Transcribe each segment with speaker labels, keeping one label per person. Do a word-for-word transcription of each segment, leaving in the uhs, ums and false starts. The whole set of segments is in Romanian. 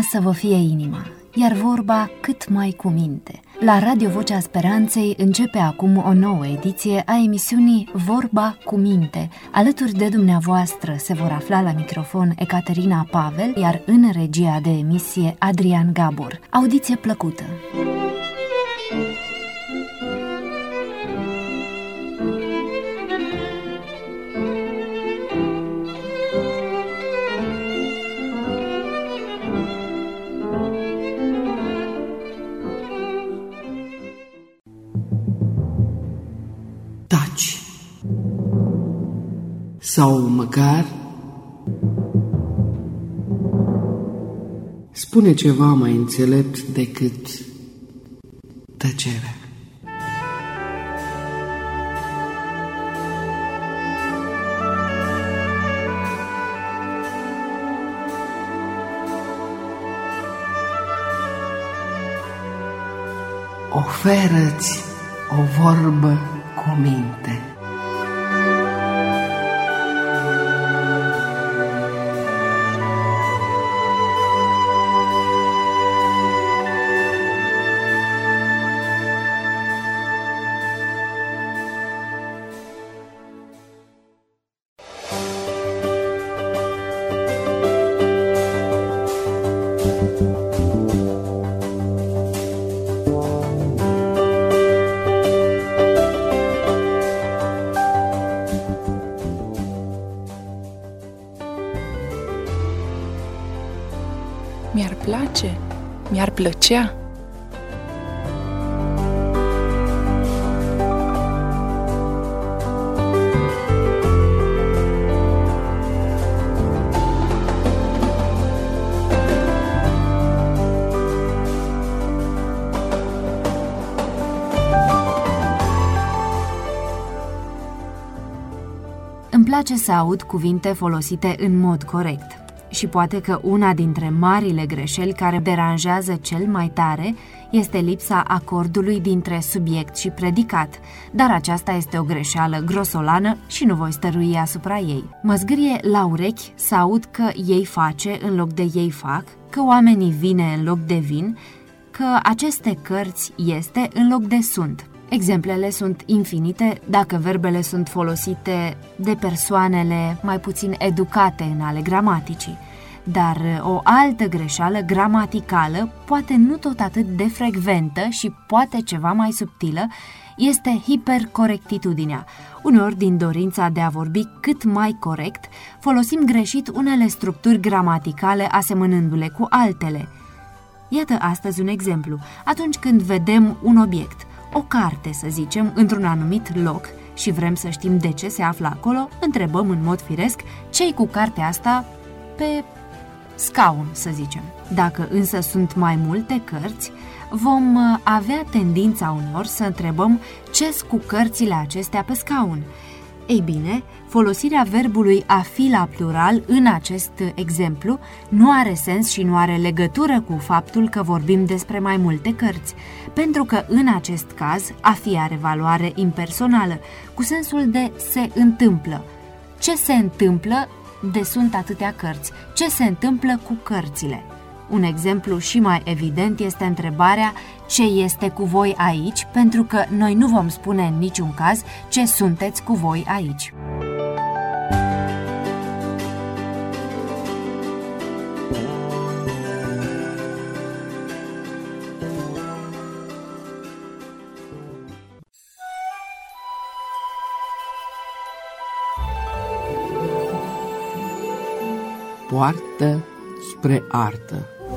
Speaker 1: să vă fie inima, iar vorba cât mai cu minte. La Radio Vocea Speranței începe acum o nouă ediție a emisiunii Vorba cu minte. Alături de dumneavoastră se vor afla la microfon Ecaterina Pavel, iar în regia de emisie Adrian Gabor. Audiție plăcută!
Speaker 2: Taci. Sau măcar spune ceva mai înțelept decât tăcerea. Oferă-ți o vorbă cu minte.
Speaker 3: Mi-ar place, mi-ar plăcea.
Speaker 1: Îmi place să aud cuvinte folosite în mod corect. Și poate că una dintre marile greșeli care deranjează cel mai tare este lipsa acordului dintre subiect și predicat, dar aceasta este o greșeală grosolană și nu voi stărui asupra ei. Mă zgârie la urechi să aud că ei face în loc de ei fac, că oamenii vine în loc de vin, că aceste cărți este în loc de sunt. Exemplele sunt infinite dacă verbele sunt folosite de persoanele mai puțin educate în ale gramaticii. Dar o altă greșeală gramaticală, poate nu tot atât de frecventă și poate ceva mai subtilă, este hipercorectitudinea. Uneori, din dorința de a vorbi cât mai corect, folosim greșit unele structuri gramaticale asemănându-le cu altele. Iată astăzi un exemplu. Atunci când vedem un obiect, o carte, să zicem, într-un anumit loc și vrem să știm de ce se află acolo, întrebăm în mod firesc ce-i cu cartea asta pe scaun, să zicem. Dacă însă sunt mai multe cărți, vom avea tendința uneori să întrebăm ce-s cu cărțile acestea pe scaun. Ei bine, folosirea verbului a fi la plural în acest exemplu nu are sens și nu are legătură cu faptul că vorbim despre mai multe cărți, pentru că în acest caz a fi are valoare impersonală, cu sensul de se întâmplă. Ce se întâmplă de sunt atâtea cărți? Ce se întâmplă cu cărțile? Un exemplu și mai evident este întrebarea ce este cu voi aici, pentru că noi nu vom spune în niciun caz ce sunteți cu voi aici.
Speaker 2: Poartă spre artă.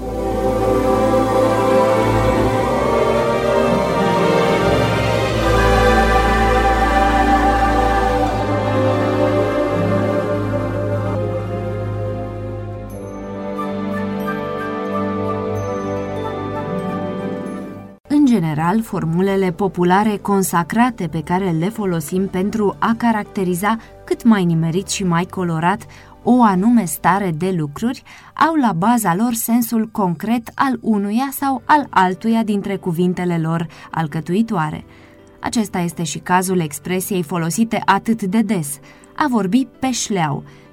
Speaker 1: În general, formulele populare consacrate pe care le folosim pentru a caracteriza cât mai nimerit și mai colorat o anume stare de lucruri au la baza lor sensul concret al unuia sau al altuia dintre cuvintele lor alcătuitoare. Acesta este și cazul expresiei folosite atât de des, a vorbi pe șleau,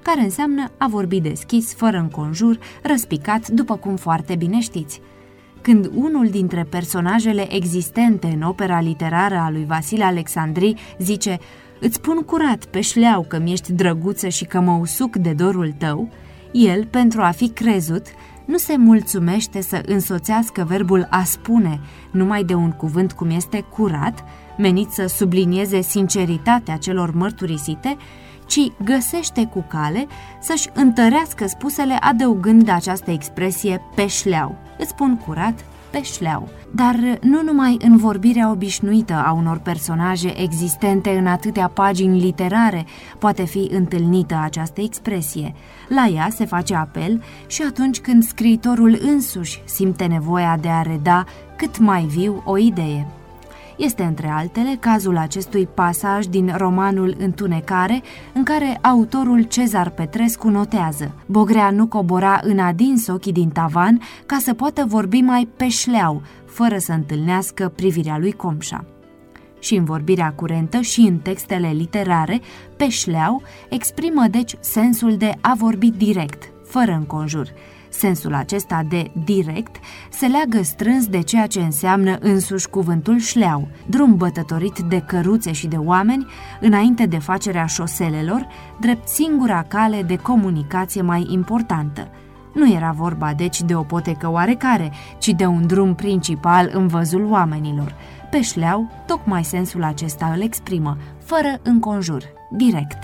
Speaker 1: care înseamnă a vorbi deschis, fără înconjur, răspicat, după cum foarte bine știți. Când unul dintre personajele existente în opera literară a lui Vasile Alexandri zice „Îți spun curat, pe șleau, că mi-ești drăguță și că mă usuc de dorul tău”, el, pentru a fi crezut, nu se mulțumește să însoțească verbul a spune numai de un cuvânt cum este curat, menit să sublinieze sinceritatea celor mărturisite, ci găsește cu cale să-și întărească spusele adăugând această expresie pe șleau. Îți spun curat, pe șleau. Dar nu numai în vorbirea obișnuită a unor personaje existente în atâtea pagini literare poate fi întâlnită această expresie. La ea se face apel și atunci când scriitorul însuși simte nevoia de a reda cât mai viu o idee. Este, între altele, cazul acestui pasaj din romanul Întunecare, în care autorul Cezar Petrescu notează: Bogrea nu cobora în adins ochii din tavan ca să poată vorbi mai pe șleau, fără să întâlnească privirea lui Comșa. Și în vorbirea curentă și în textele literare, pe șleau exprimă deci sensul de a vorbi direct, fără înconjur. Sensul acesta de direct se leagă strâns de ceea ce înseamnă însuși cuvântul șleau, drum bătătorit de căruțe și de oameni înainte de facerea șoselelor, drept singura cale de comunicație mai importantă. Nu era vorba deci de o potecă oarecare, ci de un drum principal în văzul oamenilor. Pe șleau, tocmai sensul acesta îl exprimă, fără înconjur, direct.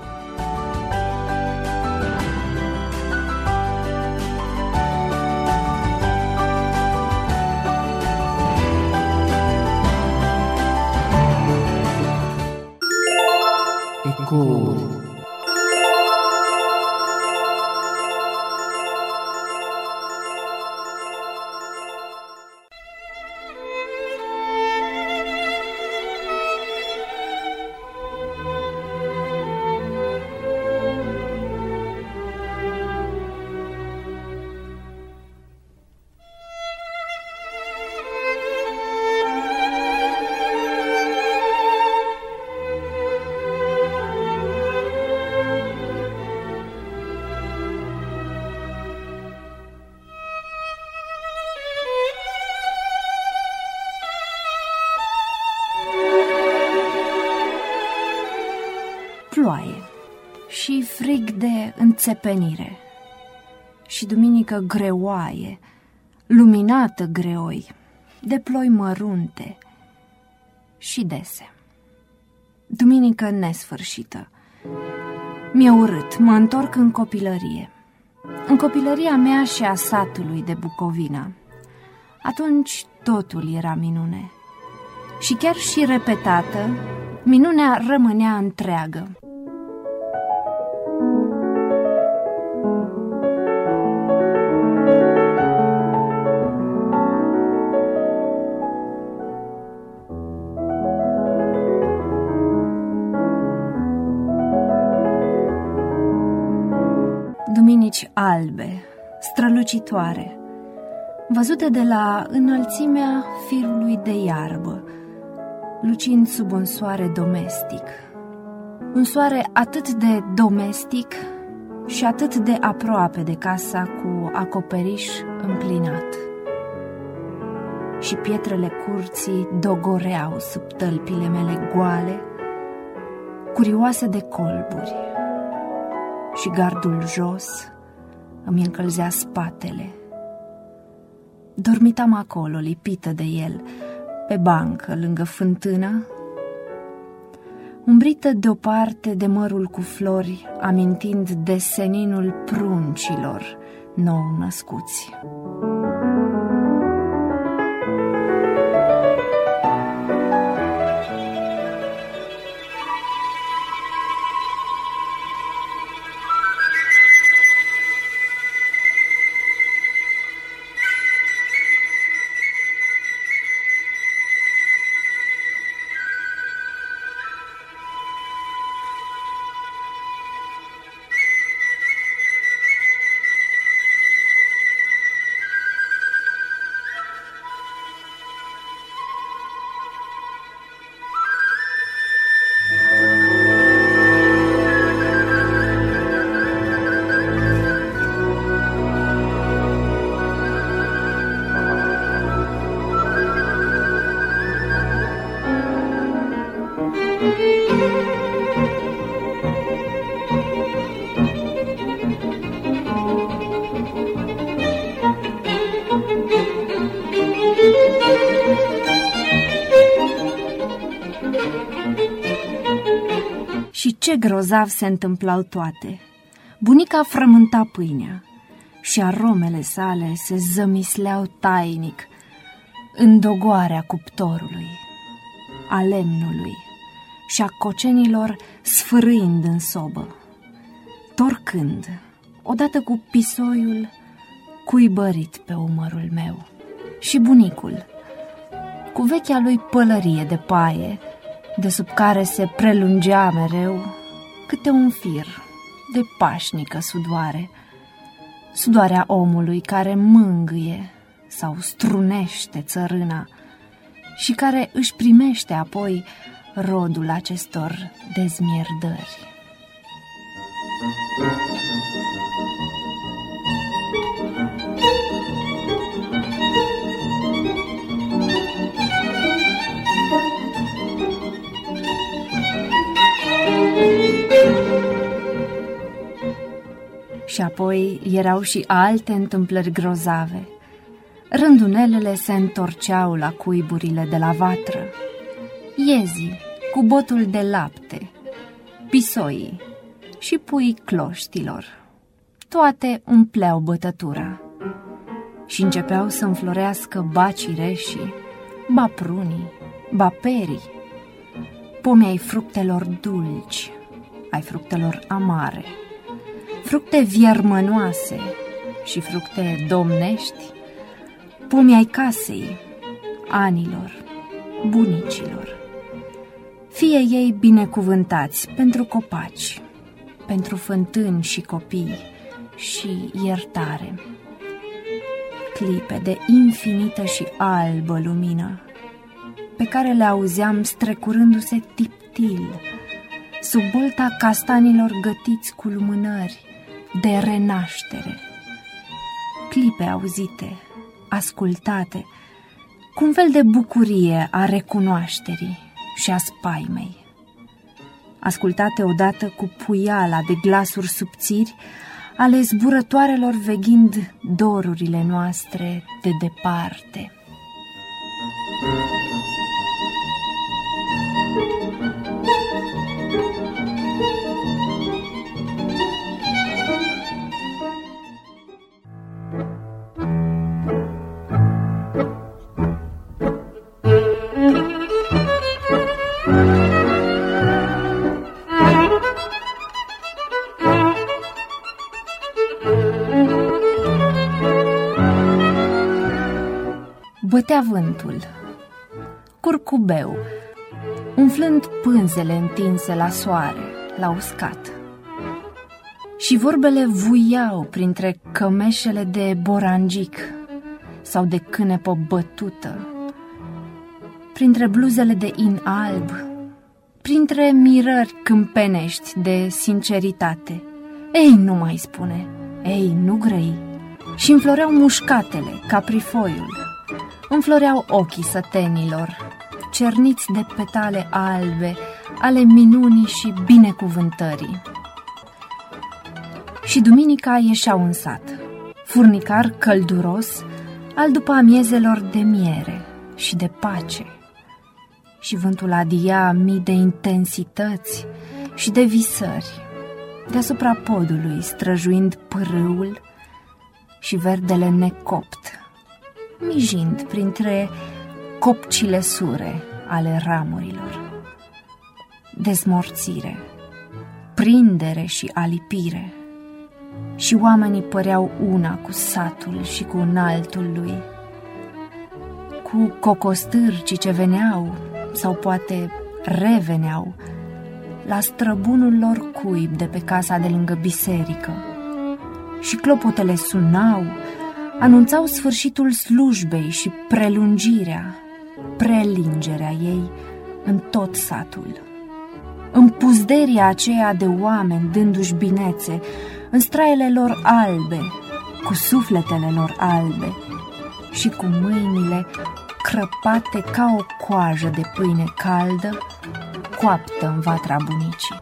Speaker 2: Ecouri.
Speaker 1: Ploaie și frig de înțepenire și duminică greoaie, luminată greoi, de ploi mărunte și dese. Duminică nesfârșită. Mi-e urât, mă întorc în copilărie. În copilăria mea și a satului de Bucovina. Atunci totul era minune. Și chiar și repetată, minunea rămânea întreagă. Duminici albe, strălucitoare, văzute de la înălțimea firului de iarbă, lucind sub un soare domestic. Un soare atât de domestic și atât de aproape de casa cu acoperiș împlinat. Și pietrele curții dogoreau sub tălpile mele goale, curioase de colburi. Și gardul jos îmi încălzea spatele. Dormitam acolo, lipită de el, pe bancă, lângă fântână, umbrită deoparte de mărul cu flori, amintind de seninul pruncilor nou născuți. Ce grozav se întâmplau toate! Bunica frământa pâinea și aromele sale se zămisleau tainic în dogoarea cuptorului, a lemnului și a cocenilor sfârâind în sobă, torcând, odată cu pisoiul cuibărit pe umărul meu. Și bunicul, cu vechea lui pălărie de paie, de sub care se prelungea mereu câte un fir de pașnică sudoare, sudoarea omului care mângâie sau strunește țărâna și care își primește apoi rodul acestor dezmierdări. Și apoi erau și alte întâmplări grozave. Rândunelele se întorceau la cuiburile de la vatră, iezii cu botul de lapte, pisoii și puii cloștilor. Toate umpleau bătătura și începeau să înflorească ba cireșii, ba prunii, ba perii, pomii ai fructelor dulci, ai fructelor amare, fructe viermănoase și fructe domnești, pomii ai casei, anilor, bunicilor, fie ei binecuvântați pentru copaci, pentru fântâni și copii și iertare. Clipe de infinită și albă lumină, pe care le auzeam strecurându-se tiptil, sub bolta castanilor gătiți cu lumânări de renaștere. Clipe auzite, ascultate, cu un fel de bucurie a recunoașterii și a spaimei. Ascultate odată cu puiala de glasuri subțiri ale zburătoarelor veghind dorurile noastre de departe. Bătea vântul, curcubeu, umflând pânzele întinse la soare, la uscat. Și vorbele vuiau printre cămeșele de borangic sau de cânepă bătută, printre bluzele de in alb, printre mirări câmpenești de sinceritate. Ei, nu mai spune, ei, nu grăi. Și înfloreau mușcatele, caprifoiul, înfloreau ochii sătenilor, cerniți de petale albe ale minunii și binecuvântării. Și duminica ieșeau în sat, furnicar călduros al după amiezelor de miere și de pace. Și vântul adia mii de intensități și de visări, deasupra podului străjuind pârâul și verdele necopt, mijind printre copcile sure ale ramurilor. Dezmorțire, prindere și alipire, și oamenii păreau una cu satul și cu înaltul lui, cu cocostârcii ce veneau sau poate reveneau la străbunul lor cuib de pe casa de lângă biserică, și clopotele sunau, anunțau sfârșitul slujbei și prelungirea, prelingerea ei în tot satul. În puzderia aceea de oameni dându-și binețe, în straiele lor albe, cu sufletele lor albe și cu mâinile crăpate ca o coajă de pâine caldă, coaptă în vatra bunicii.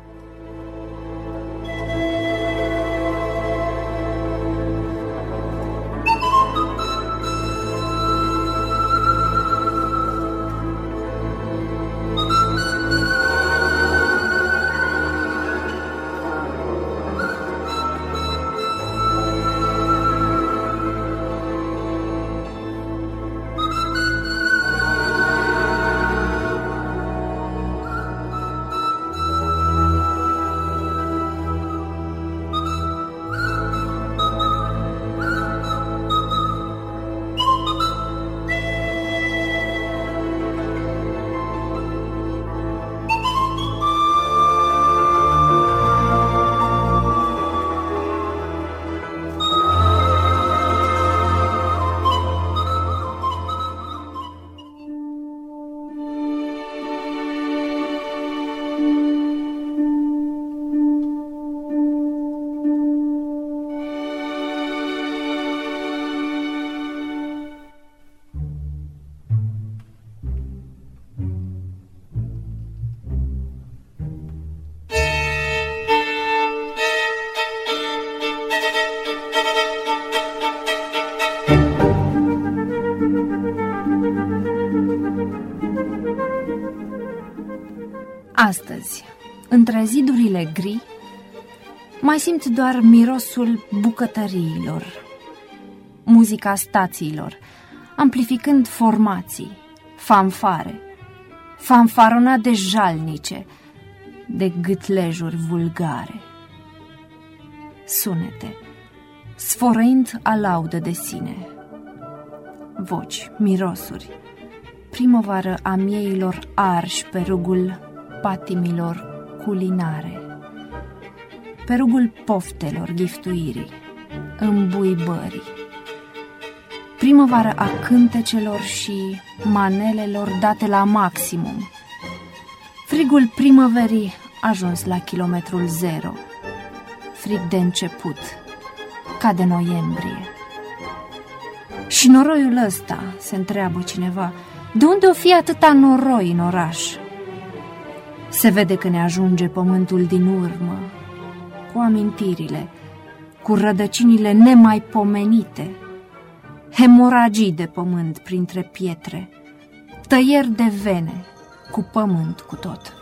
Speaker 1: Astăzi, între zidurile gri, mai simt doar mirosul bucătăriilor, muzica stațiilor, amplificând formații, fanfare, fanfaronade jalnice, de gâtlejuri vulgare. Sunete, sfărăind alaudă de sine, voci, mirosuri, primăvară a mieilor arși pe rugul patimilor culinare, pe rugul poftelor giftuirii, îmbuibării, primăvară a cântecelor și manelelor date la maximum, frigul primăverii ajuns la kilometrul zero, frig de început, ca de noiembrie. Și noroiul ăsta, se întreabă cineva, de unde o fi atâta noroi în oraș? Se vede că ne ajunge pământul din urmă, cu amintirile, cu rădăcinile nemaipomenite, hemoragii de pământ printre pietre, tăieri de vene, cu pământ cu tot.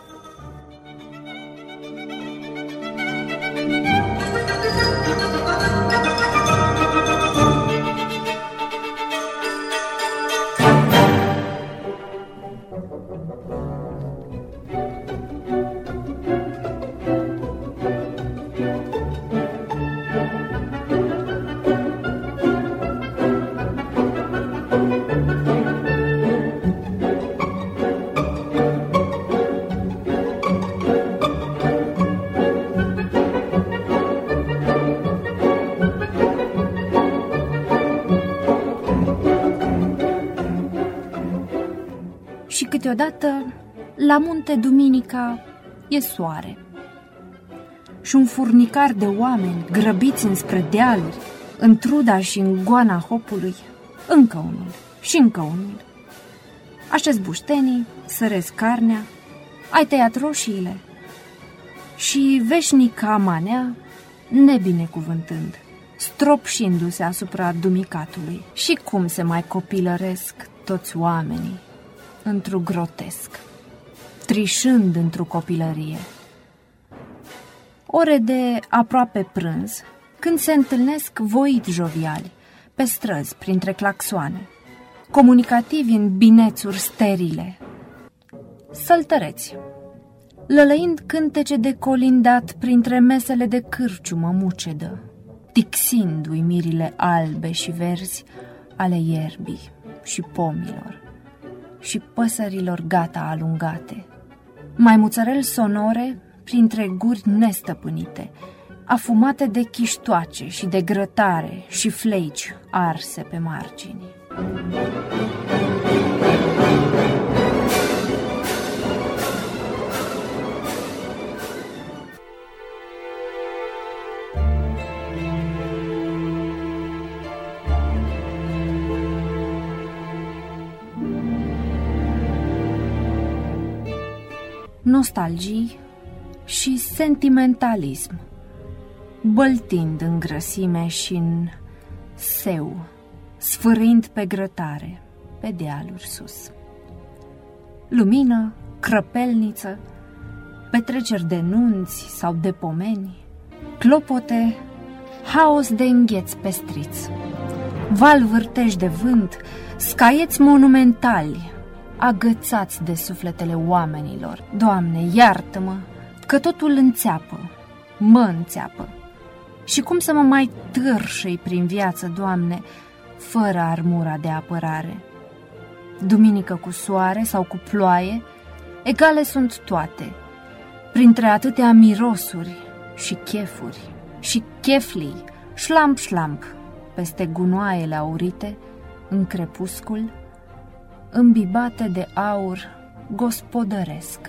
Speaker 1: Și câteodată, la munte duminica, e soare. Și un furnicar de oameni grăbiți înspre dealuri, în truda și în goana hopului, încă unul și încă unul. Așez buștenii, săresc carnea, ai tăiat roșiile. Și veșnica manea, nebinecuvântând, stropșindu-se asupra dumicatului. Și cum se mai copilăresc toți oamenii într-un grotesc, trișând într-o copilărie. Ore de aproape prânz, când se întâlnesc voit joviali, pe străzi, printre claxoane, comunicativi în binețuri sterile, săltăreți, lălăind cântece de colindat printre mesele de cârciumă mucedă, tixind uimirile albe și verzi ale ierbii și pomilor și păsărilor gata alungate, maimuțărel sonore printre guri nestăpânite, afumate de chiștoace și de grătare și fleici arse pe margini. Nostalgii și sentimentalism, băltind în grăsime și în seu, sfârâind pe grătare, pe dealuri sus. Lumină, crăpelniță, petreceri de nunți sau de pomeni, clopote, haos de îngheți pestriți, val vârteș de vânt, scaieți monumentali, agățați de sufletele oamenilor. Doamne, iartă-mă, că totul înțeapă, mă înțeapă. Și cum să mă mai târșei prin viață, Doamne, fără armura de apărare? Duminică cu soare sau cu ploaie, egale sunt toate, printre atâtea mirosuri și chefuri și cheflii, șlamp-șlamp, peste gunoaiele aurite, în crepuscul, îmbibate de aur gospodăresc.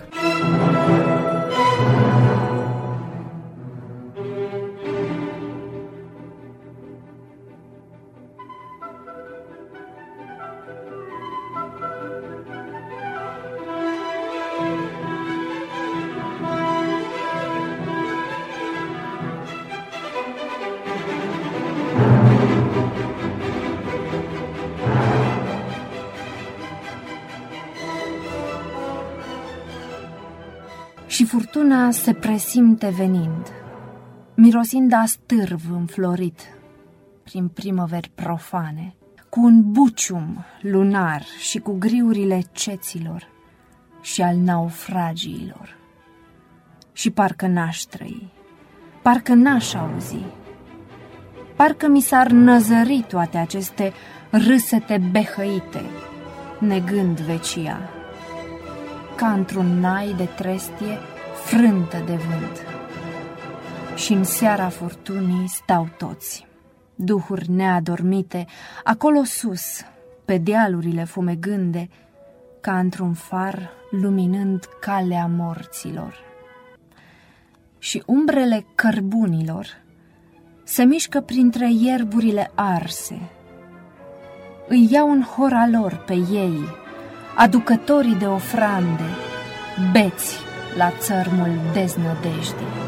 Speaker 1: Și furtuna se presimte venind, mirosind a stârv înflorit prin primăveri profane, cu un bucium lunar și cu griurile ceților și al naufragiilor. Și parcă n-aș trăi, parcă n-aș auzi, parcă mi s-ar năzări toate aceste râsete behăite, negând vecia, ca într-un nai de trestie frântă de vânt. Și în seara furtunii stau toți, duhuri neadormite, acolo sus, pe dealurile fumegânde, ca într-un far luminând calea morților. Și umbrele cărbunilor se mișcă printre ierburile arse, îi iau în hora lor pe ei, aducătorii de ofrande, beți la țărmul deznădejdii.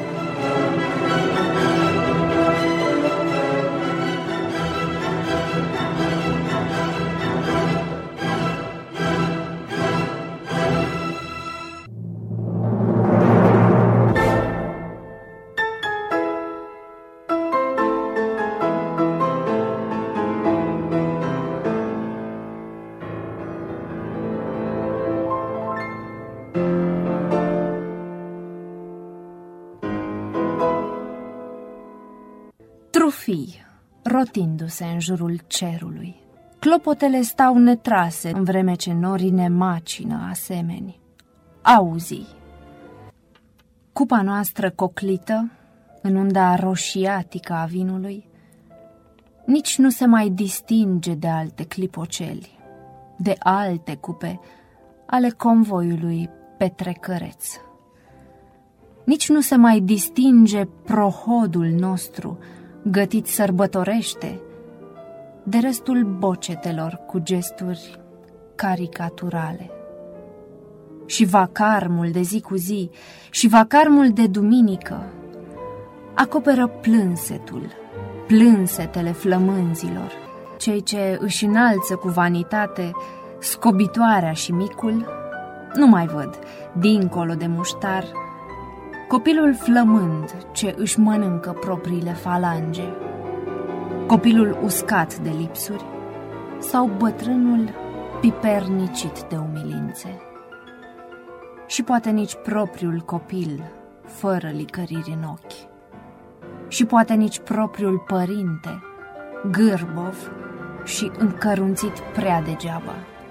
Speaker 1: Trufii, rotindu-se în jurul cerului, clopotele stau netrase în vreme ce norii ne macină asemeni. Auzi, cupa noastră coclită, în unda roșiatică a vinului, nici nu se mai distinge de alte clipoceli, de alte cupe ale convoiului petrecăreț. Nici nu se mai distinge prohodul nostru, gătit sărbătorește, de restul bocetelor cu gesturi caricaturale. Și vacarmul de zi cu zi și vacarmul de duminică acoperă plânsetul, plânsetele flămânzilor, cei ce își înalță cu vanitate scobitoarea și micul, nu mai văd, dincolo de muștar, copilul flămând ce își mănâncă propriile falange, copilul uscat de lipsuri sau bătrânul pipernicit de umilințe. Și poate nici propriul copil fără licăriri în ochi, și poate nici propriul părinte, gârbov și încărunțit prea degeaba.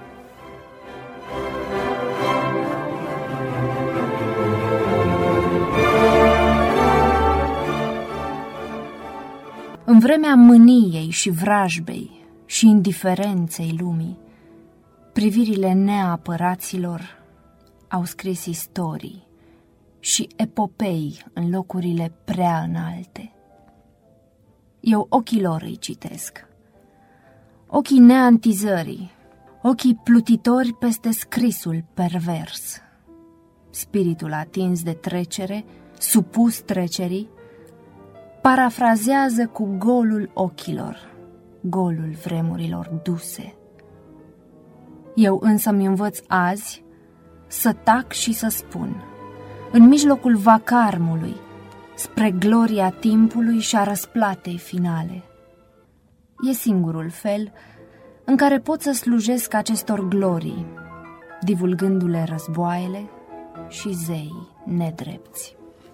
Speaker 1: În vremea mâniei și vrajbei și indiferenței lumii, privirile neapăraților au scris istorii și epopei în locurile prea înalte. Eu ochii lor îi citesc, ochii neantizării, ochii plutitori peste scrisul pervers, spiritul atins de trecere, supus trecerii, parafrazează cu golul ochilor, golul vremurilor duse. Eu însă mi învăț azi să tac și să spun, în mijlocul vacarmului, spre gloria timpului și a răsplatei finale. E singurul fel în care pot să slujesc acestor glorii, divulgându-le războaiele și zeii nedrepți.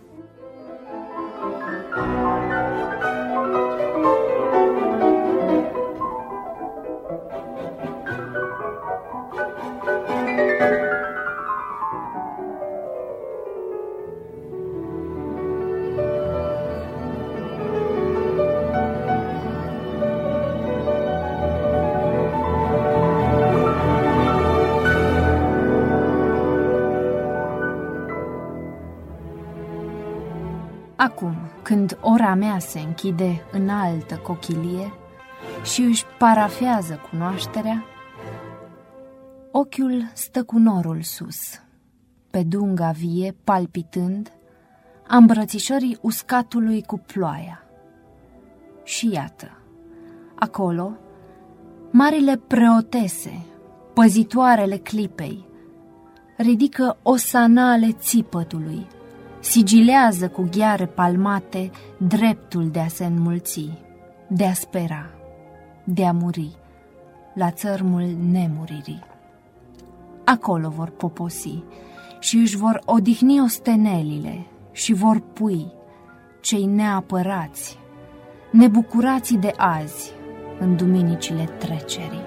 Speaker 1: Acum, când ora mea se închide în altă cochilie și își parafează cunoașterea, ochiul stă cu norul sus, pe dunga vie palpitând a îmbrățișării uscatului cu ploaia. Și iată, acolo, marile preotese, păzitoarele clipei, ridică osanale țipătului, sigilează cu gheare palmate dreptul de a se înmulți, de a spera, de a muri, la țărmul nemuririi. Acolo vor poposi și își vor odihni ostenelile și vor pui cei neapărați, nebucurații de azi în duminicile trecerii.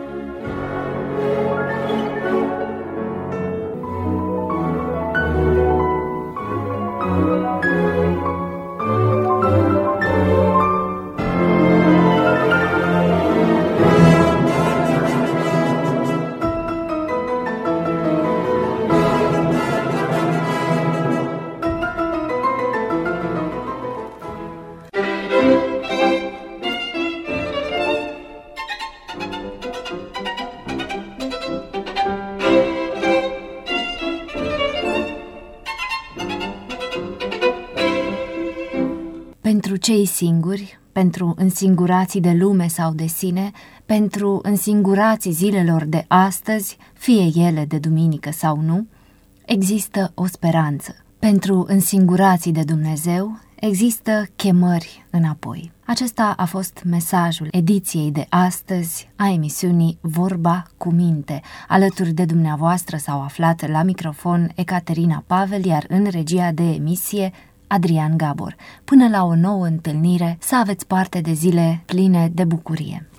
Speaker 1: Pentru cei singuri, pentru însingurații de lume sau de sine, pentru însingurații zilelor de astăzi, fie ele de duminică sau nu, există o speranță. Pentru însingurații de Dumnezeu, există chemări înapoi. Acesta a fost mesajul ediției de astăzi a emisiunii Vorba cu Minte. Alături de dumneavoastră s-au aflat la microfon Ecaterina Pavel, iar în regia de emisie Adrian Gabor. Până la o nouă întâlnire, să aveți parte de zile pline de bucurie.